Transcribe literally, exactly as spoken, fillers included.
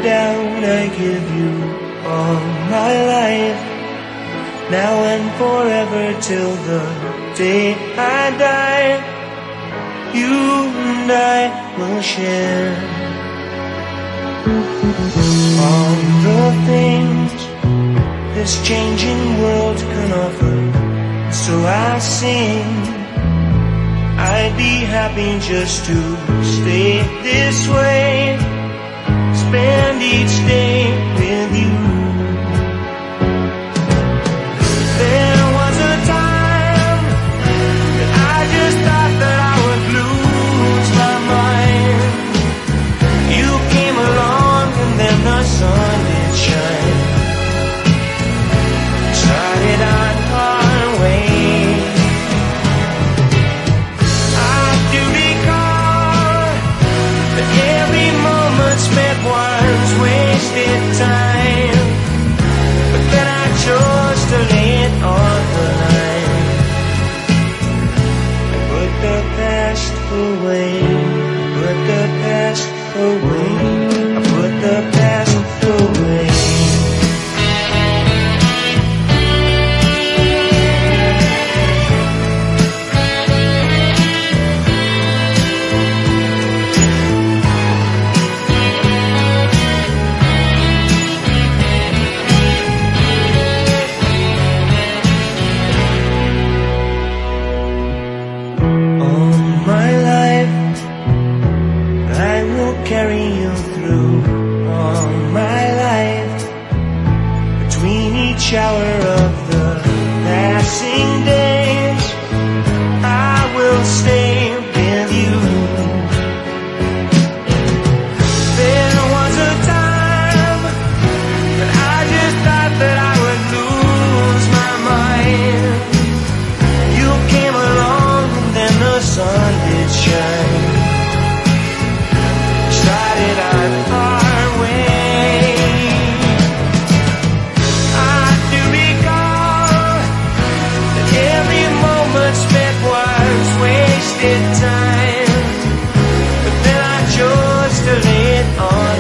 doubt I give you all my life, now and forever till the day I die. You and I will share all the things this changing world can offer. So I sing, I'd be happy just to stay this way, spend each day with you. There was a time that I just thought that I would lose my mind. You came along and then the sun did shine. Started on our way. I do recall that every moment spent was wasted time, but then I chose to lay it on the line and put the past away, put the past away, I put the past away. Carry you through all my life. Between each hour of the passing days, I will stay with you. There was a time that I just thought that I would lose my mind. You came along and then the sun did shine. Started on our way. I do recall that every moment spent was wasted time, but then I chose to lay it on